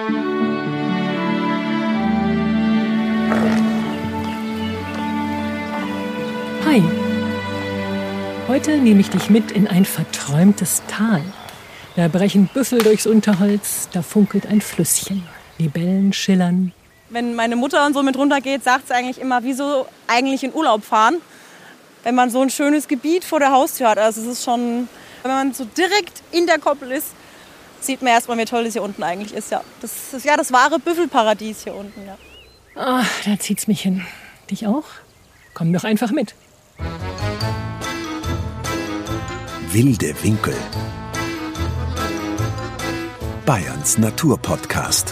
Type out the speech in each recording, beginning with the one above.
Hi, heute nehme ich dich mit in ein verträumtes Tal. Da brechen Büffel durchs Unterholz, da funkelt ein Flüsschen. Libellen schillern. Wenn meine Mutter und so mit runtergeht, sagt sie eigentlich immer, wieso eigentlich in Urlaub fahren, wenn man so ein schönes Gebiet vor der Haustür hat. Also es ist schon, wenn man so direkt in der Koppel ist, sieht man erstmal, wie toll das hier unten eigentlich ist. Ja. Das ist ja das wahre Büffelparadies hier unten. Ja. Ach, da zieht's mich hin. Dich auch? Komm doch einfach mit. Wilde Winkel. Bayerns Naturpodcast.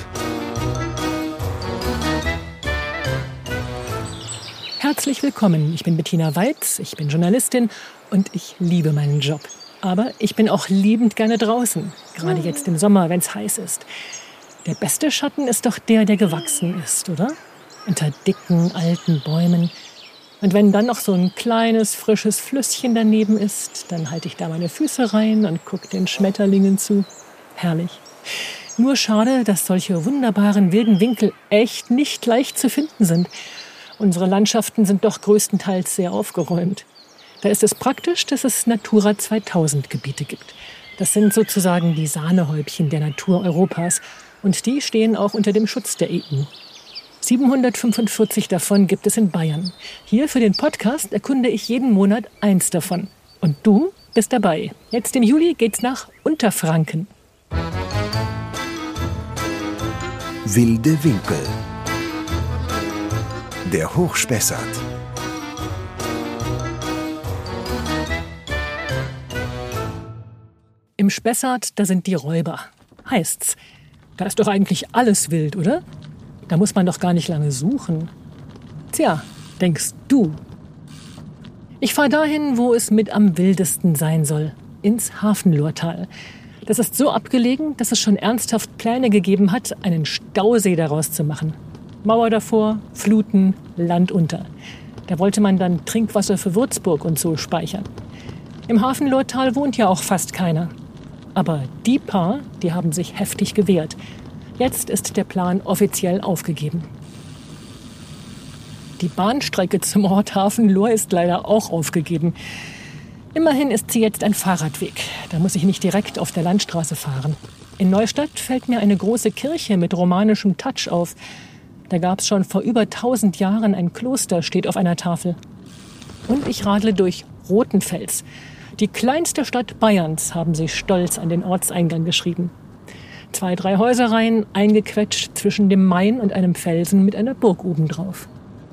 Herzlich willkommen, ich bin Bettina Weitz, ich bin Journalistin und ich liebe meinen Job. Aber ich bin auch liebend gerne draußen, gerade jetzt im Sommer, wenn es heiß ist. Der beste Schatten ist doch der gewachsen ist, oder? Unter dicken, alten Bäumen. Und wenn dann noch so ein kleines, frisches Flüsschen daneben ist, dann halte ich da meine Füße rein und gucke den Schmetterlingen zu. Herrlich. Nur schade, dass solche wunderbaren wilden Winkel echt nicht leicht zu finden sind. Unsere Landschaften sind doch größtenteils sehr aufgeräumt. Da ist es praktisch, dass es Natura 2000 Gebiete gibt. Das sind sozusagen die Sahnehäubchen der Natur Europas. Und die stehen auch unter dem Schutz der EU. 745 davon gibt es in Bayern. Hier für den Podcast erkunde ich jeden Monat eins davon. Und du bist dabei. Jetzt im Juli geht's nach Unterfranken. Wilde Winkel. Der Hochspessart. Im Spessart, da sind die Räuber. Heißt's. Da ist doch eigentlich alles wild, oder? Da muss man doch gar nicht lange suchen. Tja, denkst du. Ich fahre dahin, wo es mit am wildesten sein soll. Ins Hafenlohrtal. Das ist so abgelegen, dass es schon ernsthaft Pläne gegeben hat, einen Stausee daraus zu machen. Mauer davor, Fluten, Land unter. Da wollte man dann Trinkwasser für Würzburg und so speichern. Im Hafenlohrtal wohnt ja auch fast keiner. Aber die paar, die haben sich heftig gewehrt. Jetzt ist der Plan offiziell aufgegeben. Die Bahnstrecke zum Ort Hafenlohr ist leider auch aufgegeben. Immerhin ist sie jetzt ein Fahrradweg. Da muss ich nicht direkt auf der Landstraße fahren. In Neustadt fällt mir eine große Kirche mit romanischem Touch auf. Da gab es schon vor über 1000 Jahren ein Kloster, steht auf einer Tafel. Und ich radle durch Rothenfels. Die kleinste Stadt Bayerns, haben sie stolz an den Ortseingang geschrieben. 2, 3 Häuserreihen, eingequetscht zwischen dem Main und einem Felsen mit einer Burg obendrauf.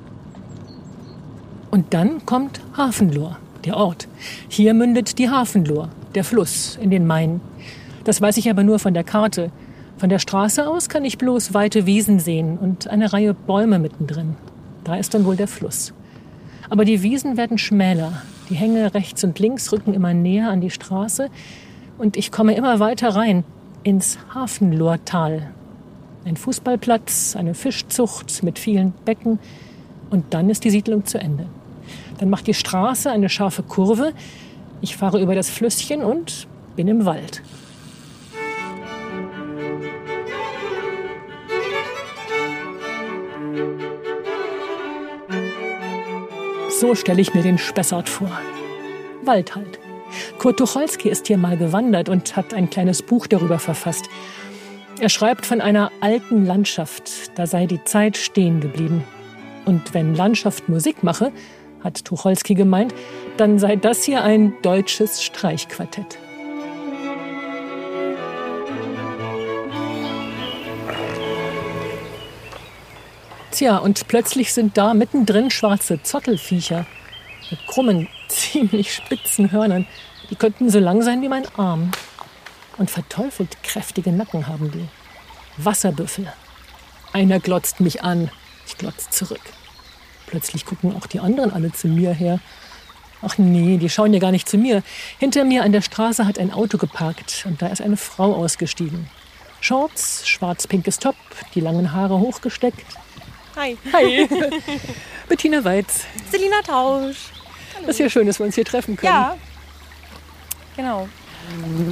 Und dann kommt Hafenlohr, der Ort. Hier mündet die Hafenlohr, der Fluss, in den Main. Das weiß ich aber nur von der Karte. Von der Straße aus kann ich bloß weite Wiesen sehen und eine Reihe Bäume mittendrin. Da ist dann wohl der Fluss. Aber die Wiesen werden schmäler. Die Hänge rechts und links rücken immer näher an die Straße. Und ich komme immer weiter rein, ins Hafenlohrtal. Ein Fußballplatz, eine Fischzucht mit vielen Becken. Und dann ist die Siedlung zu Ende. Dann macht die Straße eine scharfe Kurve. Ich fahre über das Flüsschen und bin im Wald. So stelle ich mir den Spessart vor. Wald halt. Kurt Tucholsky ist hier mal gewandert und hat ein kleines Buch darüber verfasst. Er schreibt von einer alten Landschaft, da sei die Zeit stehen geblieben. Und wenn Landschaft Musik mache, hat Tucholsky gemeint, dann sei das hier ein deutsches Streichquartett. Tja, und plötzlich sind da mittendrin schwarze Zottelviecher mit krummen, ziemlich spitzen Hörnern. Die könnten so lang sein wie mein Arm. Und verteufelt kräftige Nacken haben die. Wasserbüffel. Einer glotzt mich an, ich glotze zurück. Plötzlich gucken auch die anderen alle zu mir her. Ach nee, die schauen ja gar nicht zu mir. Hinter mir an der Straße hat ein Auto geparkt und da ist eine Frau ausgestiegen. Shorts, schwarz-pinkes Top, die langen Haare hochgesteckt. Hi. Hi, Bettina Weitz. Selina Tausch. Das ist ja schön, dass wir uns hier treffen können. Ja, genau.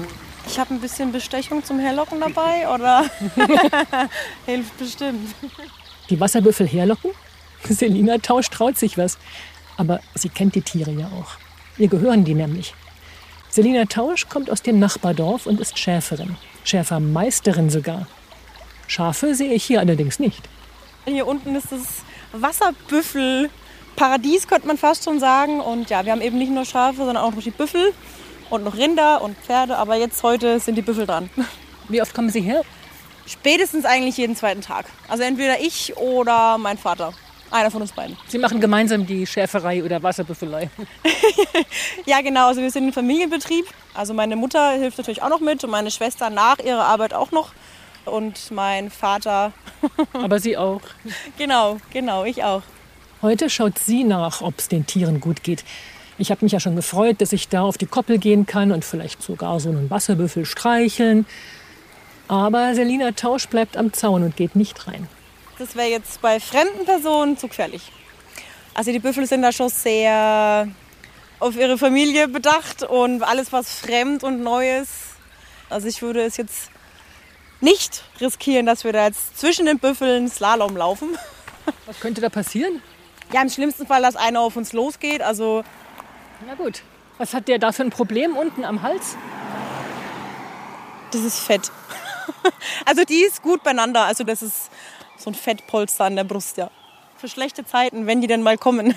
Ich habe ein bisschen Bestechung zum Herlocken dabei, oder? Hilft bestimmt. Die Wasserbüffel herlocken? Selina Tausch traut sich was. Aber sie kennt die Tiere ja auch. Ihr gehören die nämlich. Selina Tausch kommt aus dem Nachbardorf und ist Schäferin. Schäfermeisterin sogar. Schafe sehe ich hier allerdings nicht. Hier unten ist das Wasserbüffel-Paradies, könnte man fast schon sagen. Und ja, wir haben eben nicht nur Schafe, sondern auch noch die Büffel und noch Rinder und Pferde. Aber jetzt heute sind die Büffel dran. Wie oft kommen Sie her? Spätestens eigentlich jeden zweiten Tag. Also entweder ich oder mein Vater. Einer von uns beiden. Sie machen gemeinsam die Schäferei oder Wasserbüffelei. Ja, genau. Also wir sind ein Familienbetrieb. Also meine Mutter hilft natürlich auch noch mit und meine Schwester nach ihrer Arbeit auch noch. Und mein Vater. Aber Sie auch. Genau, ich auch. Heute schaut sie nach, ob es den Tieren gut geht. Ich habe mich ja schon gefreut, dass ich da auf die Koppel gehen kann und vielleicht sogar so einen Wasserbüffel streicheln. Aber Selina Tausch bleibt am Zaun und geht nicht rein. Das wäre jetzt bei fremden Personen zu gefährlich. Also die Büffel sind da schon sehr auf ihre Familie bedacht und alles, was fremd und neu ist. Also ich würde es jetzt nicht riskieren, dass wir da jetzt zwischen den Büffeln Slalom laufen. Was könnte da passieren? Ja, im schlimmsten Fall, dass einer auf uns losgeht. Also Na gut. Was hat der da für ein Problem unten am Hals? das ist Fett. Also die ist gut beieinander. Also das ist so ein Fettpolster an der Brust, ja. Für schlechte Zeiten, wenn die denn mal kommen.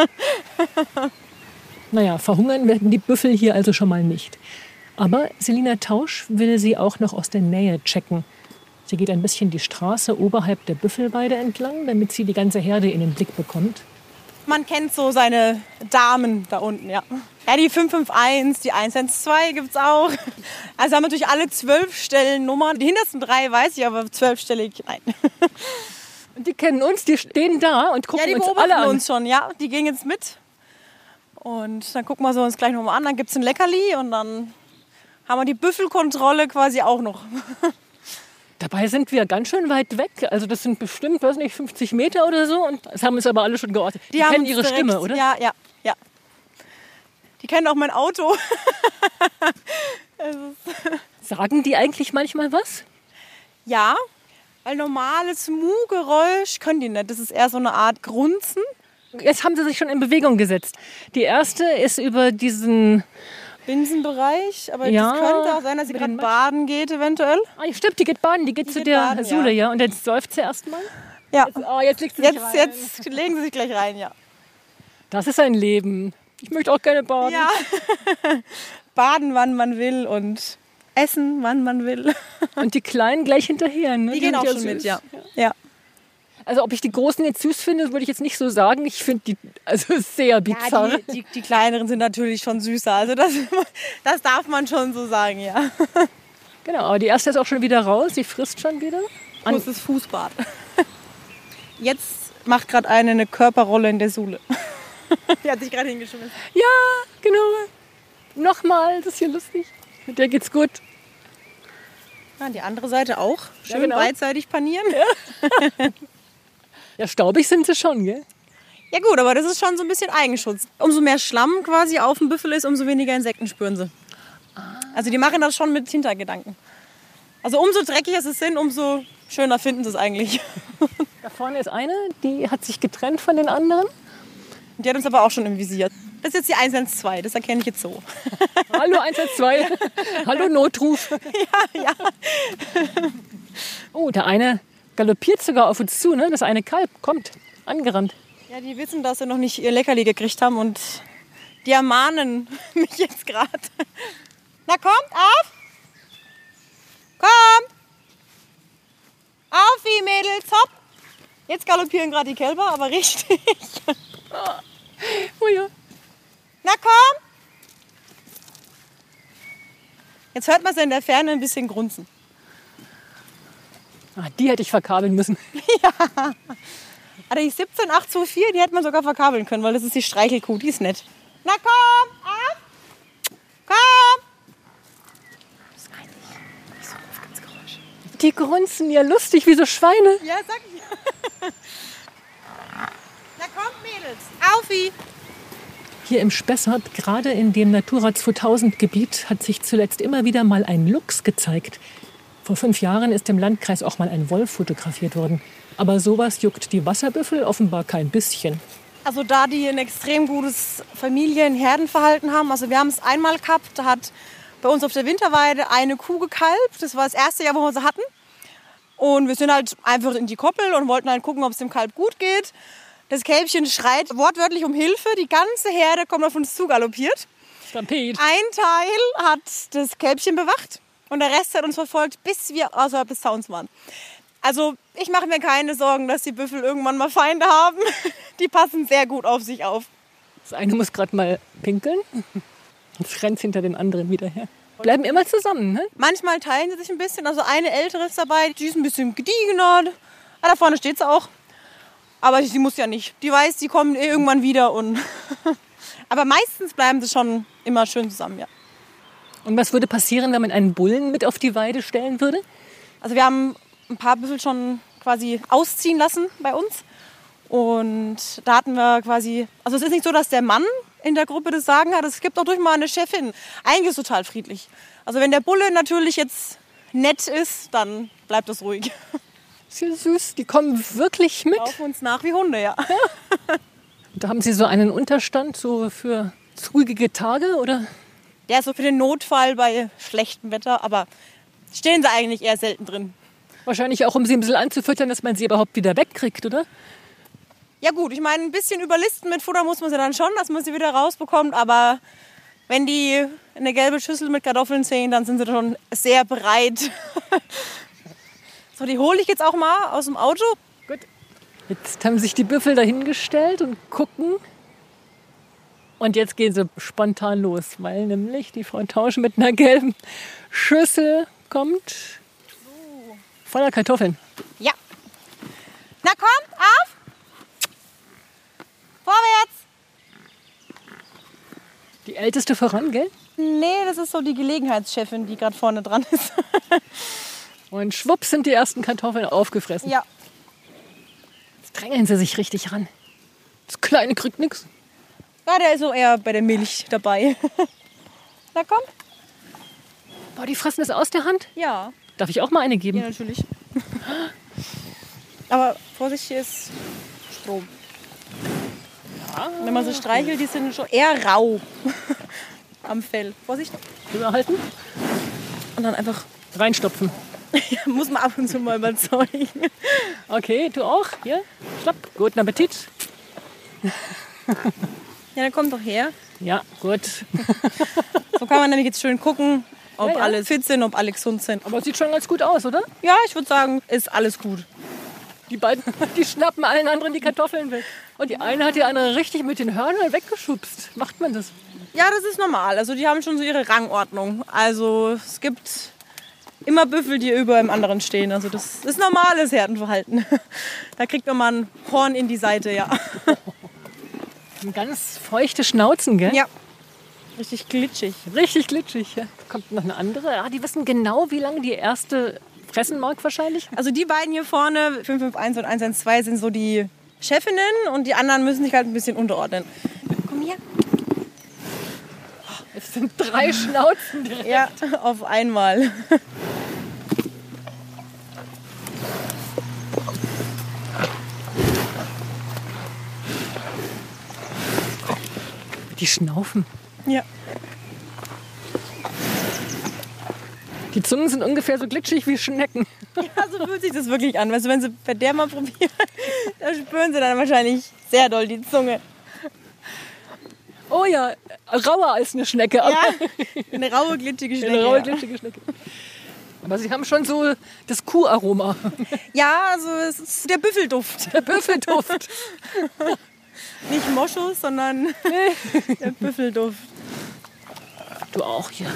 Naja, verhungern werden die Büffel hier also schon mal nicht. Aber Selina Tausch will sie auch noch aus der Nähe checken. Sie geht ein bisschen die Straße oberhalb der Büffelweide entlang, damit sie die ganze Herde in den Blick bekommt. Man kennt so seine Damen da unten, ja. Ja, die 551, die 112 gibt's auch. Also haben natürlich alle 12-Stellen-Nummern. Die hintersten 3 weiß ich, aber 12-stellig, nein. Und die kennen uns, die stehen da und Ja, gucken die uns beobachten alle an. uns schon, ja. Die gehen jetzt mit. Und dann gucken wir so uns gleich nochmal an. Dann gibt's ein Leckerli und dann haben wir die Büffelkontrolle quasi auch noch. Dabei sind wir ganz schön weit weg. Also das sind bestimmt, weiß nicht, 50 Meter oder so. Und das haben uns aber alle schon geortet. Die haben kennen uns ihre direkt, Stimme, oder? Ja. Die kennen auch mein Auto. Sagen die eigentlich manchmal was? Ja, weil normales Mu-Geräusch können die nicht. Das ist eher so eine Art Grunzen. Jetzt haben sie sich schon in Bewegung gesetzt. Die erste ist über diesen... Binsenbereich, aber Ja, das könnte auch sein, dass sie mit gerade den baden geht eventuell. Ah, stimmt, die geht baden. Die geht zu geht der baden, Sule, ja. Und jetzt säuft sie erst mal. Ja, Jetzt liegt sie sich rein. jetzt legen sie sich gleich rein, ja. Das ist ein Leben. Ich möchte auch gerne baden. Ja, baden, wann man will und essen, wann man will. Und die Kleinen gleich hinterher. Ne? Die gehen sind auch schon süß. mit, ja. Ja, Also ob ich die Großen jetzt süß finde, würde ich jetzt nicht so sagen. Ich finde die also sehr bizarr. die kleineren sind natürlich schon süßer. Also das darf man schon so sagen, ja. Genau, aber die erste ist auch schon wieder raus. Sie frisst schon wieder. Großes Fußbad. Jetzt macht gerade eine Körperrolle in der Sule. Die hat sich gerade hingeschmissen. Ja, genau. Nochmal, das ist hier lustig. Mit der geht's gut. Ja, die andere Seite auch. Schön genau. beidseitig panieren. Ja, staubig sind sie schon, gell? Ja gut, aber das ist schon so ein bisschen Eigenschutz. Umso mehr Schlamm quasi auf dem Büffel ist, umso weniger Insekten spüren sie. Also die machen das schon mit Hintergedanken. Also umso dreckiger sie sind, umso schöner finden sie es eigentlich. Da vorne ist eine, die hat sich getrennt von den anderen. Die hat uns aber auch schon im Visier. Das ist jetzt die 112, das erkenne ich jetzt so. Hallo 112. Hallo Notruf. Ja. Oh, der eine galoppiert sogar auf uns zu, ne? Das eine Kalb kommt angerannt. Ja, die wissen, dass sie noch nicht ihr Leckerli gekriegt haben und die ermahnen mich jetzt gerade. Na kommt, auf! Kommt! Auf, wie Mädels, hopp! Jetzt galoppieren gerade die Kälber, aber richtig. Oh ja. Na komm! Jetzt hört man sie in der Ferne ein bisschen grunzen. Ah, die hätte ich verkabeln müssen. Aber die 17824, die hätte man sogar verkabeln können, weil das ist die Streichelkuh, die ist nett. Na komm, auf! Komm! Das ist eigentlich nicht so ein Geräusch. Die grunzen ja lustig wie so Schweine. Ja, sag ich. Na kommt, Mädels, aufi! Hier im Spessart, gerade in dem Natura 2000 Gebiet, hat sich zuletzt immer wieder mal ein Luchs gezeigt. Vor 5 Jahren ist im Landkreis auch mal ein Wolf fotografiert worden. Aber sowas juckt die Wasserbüffel offenbar kein bisschen. Also da die ein extrem gutes Familienherdenverhalten haben. Also wir haben es einmal gehabt, da hat bei uns auf der Winterweide eine Kuh gekalbt. Das war das erste Jahr, wo wir sie hatten. Und wir sind halt einfach in die Koppel und wollten halt gucken, ob es dem Kalb gut geht. Das Kälbchen schreit wortwörtlich um Hilfe. Die ganze Herde kommt auf uns zugaloppiert. Stampede. Ein Teil hat das Kälbchen bewacht und der Rest hat uns verfolgt, bis wir außerhalb des Zauns waren. Also ich mache mir keine Sorgen, dass die Büffel irgendwann mal Feinde haben. Die passen sehr gut auf sich auf. Das eine muss gerade mal pinkeln. Jetzt rennt hinter dem anderen wieder her. Bleiben immer zusammen, ne? Manchmal teilen sie sich ein bisschen. Also eine ältere ist dabei, die ist ein bisschen gediegener. Ah, da vorne steht sie auch. Aber sie muss ja nicht. Die weiß, die kommen irgendwann wieder. Aber meistens bleiben sie schon immer schön zusammen, ja. Und was würde passieren, wenn man einen Bullen mit auf die Weide stellen würde? Also wir haben ein paar Büffel schon quasi ausziehen lassen bei uns. Und da hatten wir quasi, also es ist nicht so, dass der Mann in der Gruppe das Sagen hat. Es gibt auch durchaus mal eine Chefin. Eigentlich ist es total friedlich. Also wenn der Bulle natürlich jetzt nett ist, dann bleibt es ruhig. Ist ja süß, die kommen wirklich mit. Laufen uns nach wie Hunde, ja. Da haben Sie so einen Unterstand so für ruhige Tage, oder? Der ist so für den Notfall bei schlechtem Wetter, aber stehen sie eigentlich eher selten drin. Wahrscheinlich auch, um sie ein bisschen anzufüttern, dass man sie überhaupt wieder wegkriegt, oder? Ja gut, ich meine, ein bisschen überlisten mit Futter muss man sie dann schon, dass man sie wieder rausbekommt. Aber wenn die eine gelbe Schüssel mit Kartoffeln sehen, dann sind sie schon sehr bereit. So, die hole ich jetzt auch mal aus dem Auto. Gut. Jetzt haben sich die Büffel dahingestellt und gucken. Und jetzt gehen sie spontan los, weil nämlich die Frau Tausch mit einer gelben Schüssel kommt. Voller Kartoffeln. Ja. Na kommt, auf! Vorwärts! Die älteste voran, gell? Nee, das ist so die Gelegenheitschefin, die gerade vorne dran ist. Und schwupps sind die ersten Kartoffeln aufgefressen. Ja. Jetzt drängeln sie sich richtig ran. Das Kleine kriegt nichts. Ja, der ist so eher bei der Milch dabei. Na komm. Boah, die fressen das aus der Hand. Ja. Darf ich auch mal eine geben? Ja, natürlich. Aber Vorsicht, hier ist Strom. Ja. Wenn man sie streichelt, die sind schon eher rau am Fell. Vorsicht. Überhalten. Und dann einfach Reinstopfen. ja, muss man ab und zu mal überzeugen. Okay, du auch? Hier, schnapp. Guten Appetit. Ja, dann kommt doch her. Ja, gut. So kann man nämlich jetzt schön gucken, ob Ja. alle fit sind, ob alle gesund sind. Aber es sieht schon ganz gut aus, oder? Ja, ich würde sagen, ist alles gut. Die beiden, die schnappen allen anderen die Kartoffeln weg. Und die eine hat die andere richtig mit den Hörnern weggeschubst. Macht man das? Ja, das ist normal. Also die haben schon so ihre Rangordnung. Also es gibt immer Büffel, die über dem anderen stehen. Also das ist normales Herdenverhalten. Da kriegt man mal ein Horn in die Seite, ja. Ganz feuchte Schnauzen, gell? Ja, richtig glitschig. Richtig glitschig. Ja. Kommt noch eine andere. Ja, die wissen genau, wie lange die erste fressen mag wahrscheinlich. Also die beiden hier vorne, 551 und 112, sind so die Chefinnen und die anderen müssen sich halt ein bisschen unterordnen. Komm her. Es sind 3 Schnauzen direkt. Ja, auf einmal. Die schnaufen. Ja. Die Zungen sind ungefähr so glitschig wie Schnecken. Ja, so fühlt sich das wirklich an. Also wenn sie bei der mal probieren, da spüren sie dann wahrscheinlich sehr doll die Zunge. Oh ja, rauer als eine Schnecke. Aber Ja, eine raue, glitschige Schnecke. eine raue, glitschige Schnecke. Aber sie haben schon so das Kuharoma. Ja, also es ist der Büffelduft. Der Büffelduft. Nicht Moschus, sondern der Büffelduft. Du auch hier.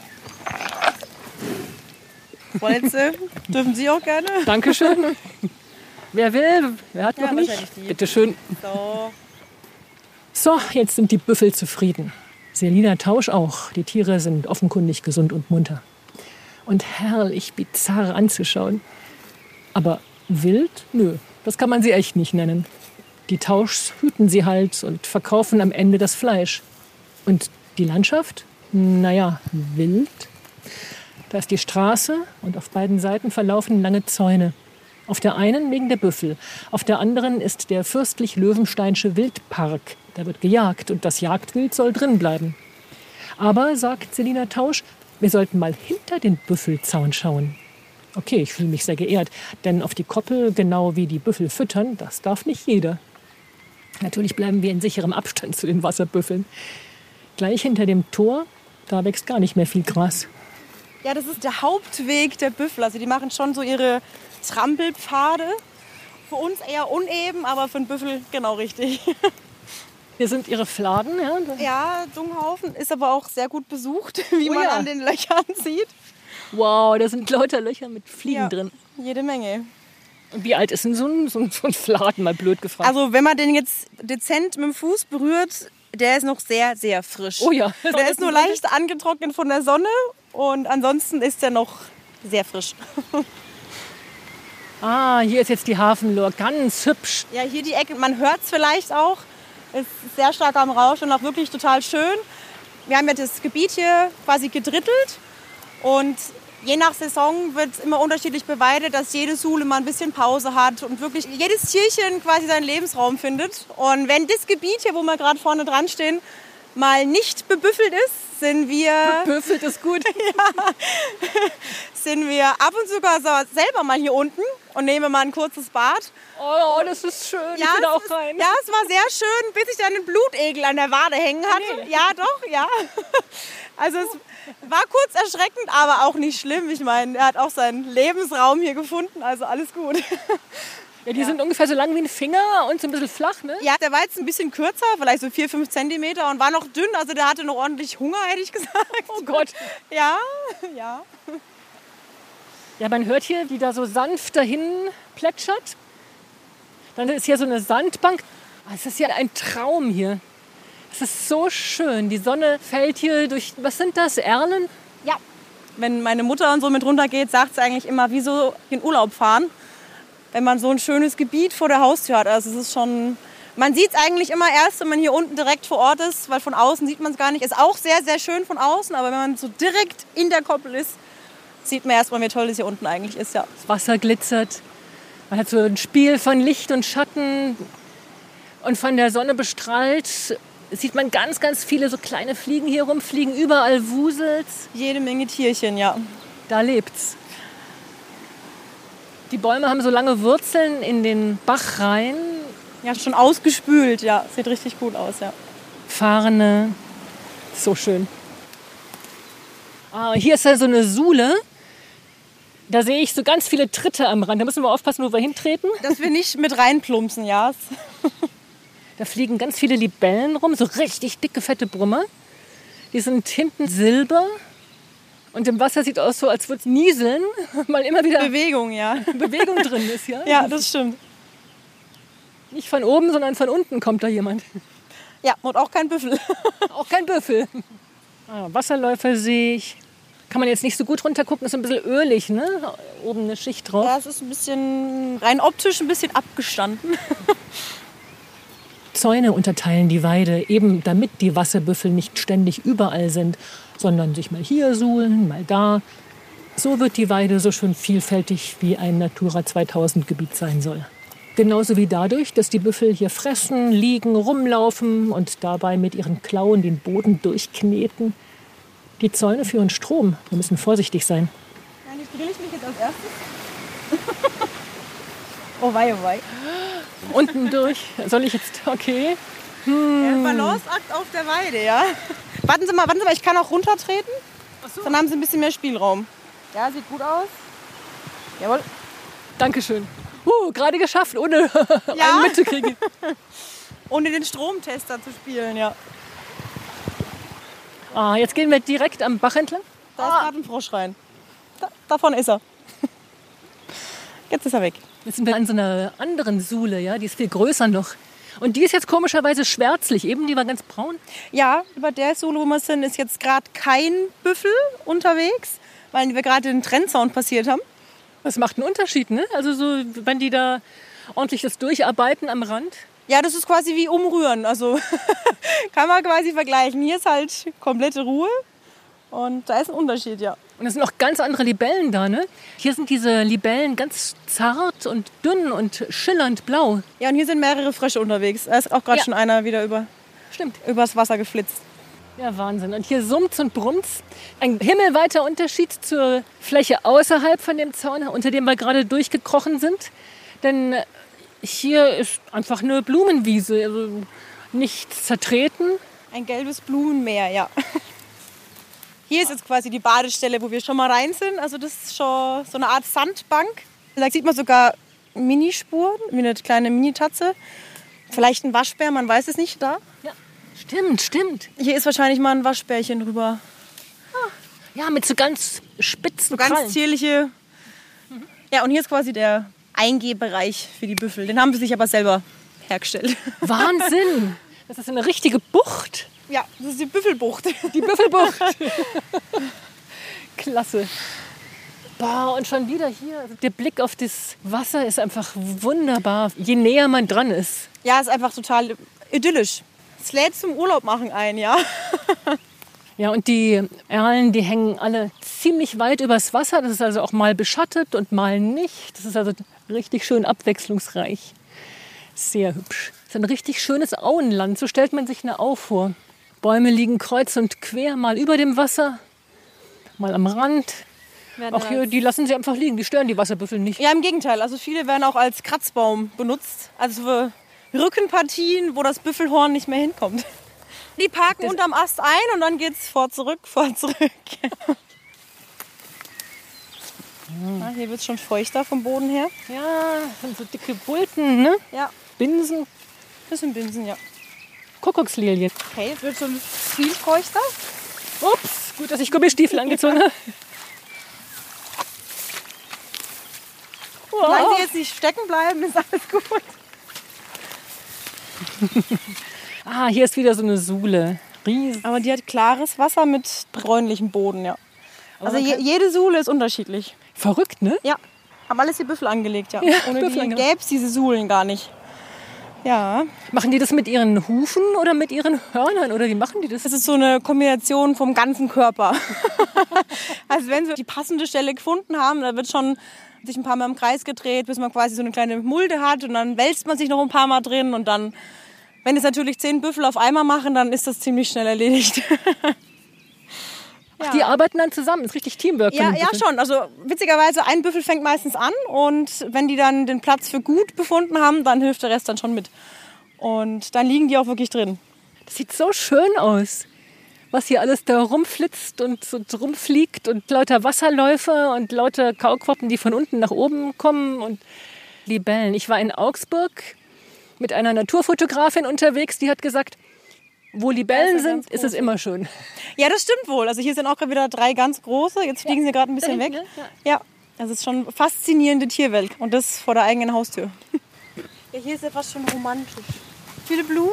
Vorletzte dürfen Sie auch gerne. Dankeschön. Wer will, wer hat Ja, noch nicht? wahrscheinlich die. Bitte schön. So. So, jetzt sind die Büffel zufrieden. Selina Tausch auch. Die Tiere sind offenkundig gesund und munter. Und herrlich bizarr anzuschauen. Aber wild? Nö, das kann man sie echt nicht nennen. die Tauschs hüten sie halt und verkaufen am Ende das Fleisch. Und die Landschaft? Naja, wild. Da ist die Straße und auf beiden Seiten verlaufen lange Zäune. Auf der einen liegen der Büffel, auf der anderen ist der fürstlich-löwensteinsche Wildpark. Da wird gejagt und das Jagdwild soll drin bleiben. Aber, sagt Selina Tausch, wir sollten mal hinter den Büffelzaun schauen. Okay, ich fühle mich sehr geehrt, denn auf die Koppel, genau wie die Büffel füttern, das darf nicht jeder. Natürlich bleiben wir in sicherem Abstand zu den Wasserbüffeln. Gleich hinter dem Tor, da wächst gar nicht mehr viel Gras. Ja, das ist der Hauptweg der Büffel. Also die machen schon so ihre Trampelpfade. Für uns eher uneben, aber für den Büffel genau richtig. Hier sind ihre Fladen. Ja, ja, Dunghaufen ist aber auch sehr gut besucht, wie man an den Löchern sieht. Wow, da sind lauter Löcher mit Fliegen drin. Jede Menge. Und wie alt ist denn so ein Fladen, mal blöd gefragt? Also wenn man den jetzt dezent mit dem Fuß berührt, der ist noch sehr, sehr frisch. Oh ja. Der ist nur leicht angetrocknet von der Sonne und ansonsten ist er noch sehr frisch. Ah, hier ist jetzt die Hafenlohr, ganz hübsch. Ja, hier die Ecke, man hört es vielleicht auch. Es ist sehr stark am Rauschen und auch wirklich total schön. Wir haben ja das Gebiet hier quasi gedrittelt und je nach Saison wird immer unterschiedlich beweidet, dass jede Sule mal ein bisschen Pause hat und wirklich jedes Tierchen quasi seinen Lebensraum findet. Und wenn das Gebiet hier, wo wir gerade vorne dran stehen, mal nicht bebüffelt ist, sind wir... Bebüffelt ist gut. Ja, sind wir ab und zu sogar selber mal hier unten und nehmen mal ein kurzes Bad. Oh, das ist schön. Ja, ich will da auch rein. Ja, es war sehr schön, bis ich dann einen Blutegel an der Wade hängen hatte. Nee. Ja, doch, ja. Also es war kurz erschreckend, aber auch nicht schlimm. Ich meine, er hat auch seinen Lebensraum hier gefunden, also alles gut. Ja, die sind ungefähr so lang wie ein Finger und so ein bisschen flach, ne? Ja, der war jetzt ein bisschen kürzer, vielleicht so 4-5 Zentimeter und war noch dünn. Also der hatte noch ordentlich Hunger, hätte ich gesagt. Oh Gott. Ja, ja. Ja, man hört hier, wie da so sanft dahin plätschert. Dann ist hier so eine Sandbank. Es ist ja ein Traum hier. Es ist so schön. Die Sonne fällt hier durch, was sind das, Erlen? Ja. Wenn meine Mutter und so mit runtergeht, sagt sie eigentlich immer, wie so in Urlaub fahren. Wenn man so ein schönes Gebiet vor der Haustür hat. Also es ist schon, man sieht es eigentlich immer erst, wenn man hier unten direkt vor Ort ist, weil von außen sieht man es gar nicht. Ist auch sehr, sehr schön von außen, aber wenn man so direkt in der Koppel ist, sieht man erst mal, wie toll es hier unten eigentlich ist. Ja. Das Wasser glitzert. Man hat so ein Spiel von Licht und Schatten und von der Sonne bestrahlt. Sieht man ganz, ganz viele so kleine Fliegen hier rumfliegen. Überall wuselt's. Jede Menge Tierchen, ja. Da lebt's. Die Bäume haben so lange Wurzeln in den Bach rein. Ja, schon ausgespült, ja. Sieht richtig gut aus, ja. Farne. So schön. Ah, hier ist ja so eine Sule. Da sehe ich so ganz viele Tritte am Rand. Da müssen wir aufpassen, wo wir hintreten. Dass wir nicht mit reinplumpsen, ja. Da fliegen ganz viele Libellen rum, so richtig dicke, fette Brummer. Die sind hinten silber. Und im Wasser sieht aus so, als würde es nieseln. Mal immer wieder Bewegung, ja. Bewegung drin ist, ja? Ja, das stimmt. Nicht von oben, sondern von unten kommt da jemand. Ja, und auch kein Büffel. Auch kein Büffel. Ah, Wasserläufer sehe ich. Kann man jetzt nicht so gut runter gucken, ist ein bisschen ölig, ne? Oben eine Schicht drauf. Ja, es ist ein bisschen, rein optisch ein bisschen abgestanden. Zäune unterteilen die Weide, eben damit die Wasserbüffel nicht ständig überall sind, sondern sich mal hier suhlen, mal da. So wird die Weide so schön vielfältig, wie ein Natura 2000 Gebiet sein soll. Genauso wie dadurch, dass die Büffel hier fressen, liegen, rumlaufen und dabei mit ihren Klauen den Boden durchkneten. Die Zäune führen Strom. Wir müssen vorsichtig sein. Ja, jetzt drill ich mich jetzt als erstes. Oh wei, oh wei. Unten durch. Soll ich jetzt? Okay. Ja, Balanceakt auf der Weide, ja. Warten Sie mal, ich kann auch runtertreten. Ach so. Dann haben Sie ein bisschen mehr Spielraum. Ja, sieht gut aus. Jawohl. Dankeschön. Gerade geschafft, ohne ja. einen mitzukriegen. Ohne den Stromtester zu spielen, ja. Ah, jetzt gehen wir direkt am Bach entlang. Da ist gerade ein Frosch rein. Da vorne ist er. Jetzt ist er weg. Jetzt sind wir an so einer anderen Sule, ja, die ist viel größer noch. Und die ist jetzt komischerweise schwärzlich. Eben, die war ganz braun. Ja, über der Sule, wo wir sind, ist jetzt gerade kein Büffel unterwegs, weil wir gerade den Trennzaun passiert haben. Das macht einen Unterschied, ne? Also so, wenn die da ordentlich das durcharbeiten am Rand. Ja, das ist quasi wie umrühren. Also kann man quasi vergleichen. Hier ist halt komplette Ruhe und da ist ein Unterschied, ja. Und es sind auch ganz andere Libellen da, ne? Hier sind diese Libellen ganz zart und dünn und schillernd blau. Ja, und hier sind mehrere Frösche unterwegs. Da ist auch gerade schon einer wieder übers Wasser geflitzt. Ja, Wahnsinn. Und hier summt's und brummt's. Ein himmelweiter Unterschied zur Fläche außerhalb von dem Zaun, unter dem wir gerade durchgekrochen sind. Denn hier ist einfach eine Blumenwiese, also nichts zertreten. Ein gelbes Blumenmeer, ja. Hier ist jetzt quasi die Badestelle, wo wir schon mal rein sind. Also das ist schon so eine Art Sandbank. Da sieht man sogar Minispuren, wie eine kleine Mini-Tatze. Vielleicht ein Waschbär, man weiß es nicht da. Ja, stimmt. Hier ist wahrscheinlich mal ein Waschbärchen drüber. Ja, mit so ganz spitzen So ganz Krallen. zierliche. Ja, und hier ist quasi der Eingehbereich für die Büffel. Den haben sie sich aber selber hergestellt. Wahnsinn! Das ist eine richtige Bucht. Ja, das ist die Büffelbucht. Die Büffelbucht. Klasse. Boah, und schon wieder hier. Also der Blick auf das Wasser ist einfach wunderbar, je näher man dran ist. Ja, ist einfach total idyllisch. Es lädt zum Urlaub machen ein, ja. Ja, und die Erlen, die hängen alle ziemlich weit übers Wasser. Das ist also auch mal beschattet und mal nicht. Das ist also richtig schön abwechslungsreich. Sehr hübsch. Das ist ein richtig schönes Auenland. So stellt man sich eine Au vor. Bäume liegen kreuz und quer, mal über dem Wasser, mal am Rand. Auch hier, die lassen sie einfach liegen. Die stören die Wasserbüffel nicht. Ja, im Gegenteil. Also viele werden auch als Kratzbaum benutzt. Also für Rückenpartien, wo das Büffelhorn nicht mehr hinkommt. Die parken unterm Ast ein und dann geht's vor, zurück. Ja, hier wird es schon feuchter vom Boden her. Ja, sind so dicke Bulten, ne? Ja, Binsen, das sind Binsen, ja. Kuckuckslilien. Okay, jetzt wird schon viel feuchter. Ups, gut, dass ich Gummistiefel angezogen habe. Solange die jetzt nicht stecken bleiben, ist alles gut. Ah, hier ist wieder so eine Sule. Riesig. Aber die hat klares Wasser mit bräunlichem Boden, ja. Also jede Sule ist unterschiedlich. Verrückt, ne? Ja, haben alles die Büffel angelegt, ja. Ja, Ohne Büffel die angelegt. gäbe es diese Suhlen gar nicht. Ja, Machen die das mit ihren Hufen oder mit ihren Hörnern? Oder wie machen die das? das ist so eine Kombination vom ganzen Körper. Also wenn sie die passende Stelle gefunden haben, da wird schon sich ein paar Mal im Kreis gedreht, bis man quasi so eine kleine Mulde hat und dann wälzt man sich noch ein paar Mal drin und dann, wenn es natürlich 10 Büffel auf einmal machen, dann ist das ziemlich schnell erledigt. Ach, die arbeiten dann zusammen, das ist richtig Teamwork. Ja, ja schon. Also witzigerweise, ein Büffel fängt meistens an und wenn die dann den Platz für gut befunden haben, dann hilft der Rest dann schon mit. Und dann liegen die auch wirklich drin. Das sieht so schön aus, was hier alles da rumflitzt und so rumfliegt und lauter Wasserläufe und lauter Kaulquappen, die von unten nach oben kommen und Libellen. Ich war in Augsburg mit einer Naturfotografin unterwegs, die hat gesagt, wo Libellen sind, ist es immer schön. Ja, das stimmt wohl. Also hier sind auch gerade wieder 3 ganz große. Jetzt fliegen sie gerade ein bisschen weg. Ne? Ja, das ist schon eine faszinierende Tierwelt. Und das vor der eigenen Haustür. Ja, hier ist ja fast schon romantisch. Viele Blumen.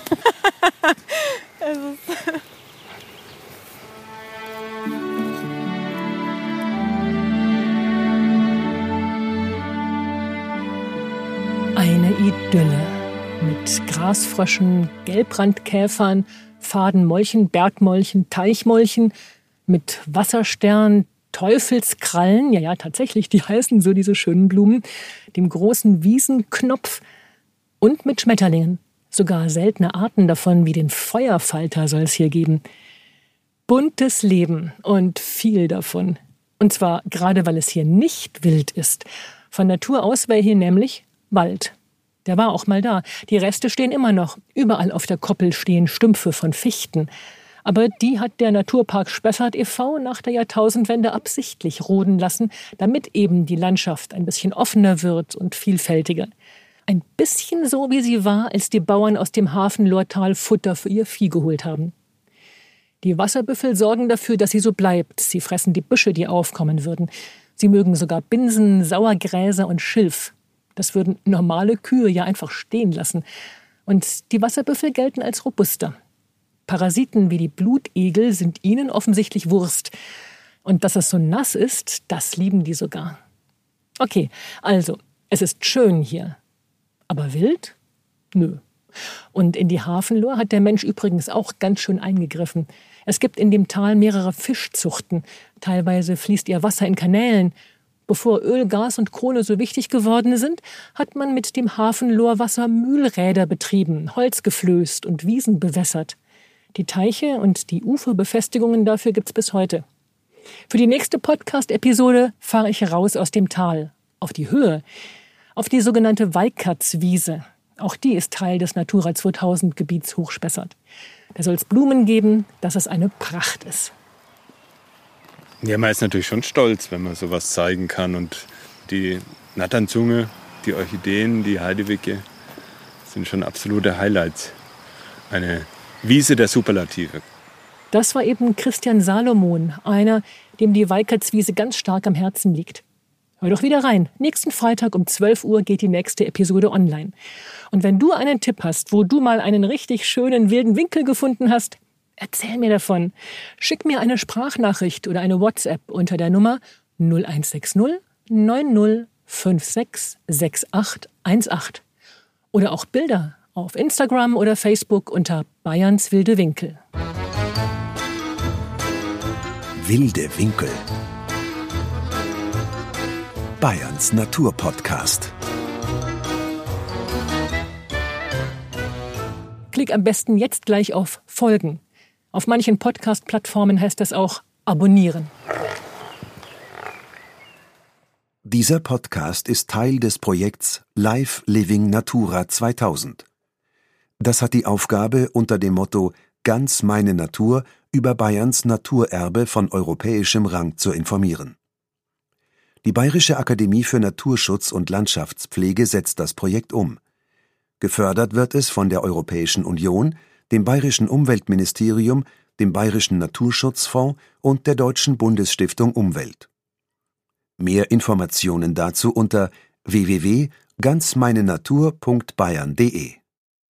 Eine Idylle mit Grasfröschen, Gelbrandkäfern, Fadenmolchen, Bergmolchen, Teichmolchen, mit Wassersternen, Teufelskrallen, ja, tatsächlich, die heißen so, diese schönen Blumen, dem großen Wiesenknopf und mit Schmetterlingen. Sogar seltene Arten davon, wie den Feuerfalter, soll es hier geben. Buntes Leben und viel davon. Und zwar gerade, weil es hier nicht wild ist. Von Natur aus wäre hier nämlich Wald. Der war auch mal da. Die Reste stehen immer noch. Überall auf der Koppel stehen Stümpfe von Fichten. Aber die hat der Naturpark Spessart e.V. nach der Jahrtausendwende absichtlich roden lassen, damit eben die Landschaft ein bisschen offener wird und vielfältiger. Ein bisschen so, wie sie war, als die Bauern aus dem Hafenlortal Futter für ihr Vieh geholt haben. Die Wasserbüffel sorgen dafür, dass sie so bleibt. Sie fressen die Büsche, die aufkommen würden. Sie mögen sogar Binsen, Sauergräser und Schilf. Das würden normale Kühe ja einfach stehen lassen. Und die Wasserbüffel gelten als robuster. Parasiten wie die Blutegel sind ihnen offensichtlich Wurst. Und dass es so nass ist, das lieben die sogar. Okay, also, es ist schön hier. Aber wild? Nö. Und in die Hafenlohr hat der Mensch übrigens auch ganz schön eingegriffen. Es gibt in dem Tal mehrere Fischzuchten. Teilweise fließt ihr Wasser in Kanälen. Bevor Öl, Gas und Kohle so wichtig geworden sind, hat man mit dem Hafenlohrwasser Mühlräder betrieben, Holz geflößt und Wiesen bewässert. Die Teiche und die Uferbefestigungen dafür gibt's bis heute. Für die nächste Podcast-Episode fahre ich raus aus dem Tal, auf die Höhe, auf die sogenannte Weikertswiese. Auch die ist Teil des Natura 2000 Gebiets Hochspessart. Da soll es Blumen geben, dass es eine Pracht ist. Ja, man ist natürlich schon stolz, wenn man sowas zeigen kann. Und die Natternzunge, die Orchideen, die Heidewicke sind schon absolute Highlights. Eine Wiese der Superlative. Das war eben Christian Salomon, einer, dem die Weikertswiese ganz stark am Herzen liegt. Hör doch wieder rein. Nächsten Freitag um 12 Uhr geht die nächste Episode online. Und wenn du einen Tipp hast, wo du mal einen richtig schönen wilden Winkel gefunden hast, erzähl mir davon. Schick mir eine Sprachnachricht oder eine WhatsApp unter der Nummer 0160 90 56 6818. Oder auch Bilder auf Instagram oder Facebook unter Bayerns wilde Winkel. Wilde Winkel. Bayerns Naturpodcast. Klick am besten jetzt gleich auf Folgen. Auf manchen Podcast-Plattformen heißt das auch Abonnieren. Dieser Podcast ist Teil des Projekts Life Living Natura 2000. Das hat die Aufgabe, unter dem Motto »Ganz meine Natur« über Bayerns Naturerbe von europäischem Rang zu informieren. Die Bayerische Akademie für Naturschutz und Landschaftspflege setzt das Projekt um. Gefördert wird es von der Europäischen Union, dem Bayerischen Umweltministerium, dem Bayerischen Naturschutzfonds und der Deutschen Bundesstiftung Umwelt. Mehr Informationen dazu unter www.ganzmeinenatur.bayern.de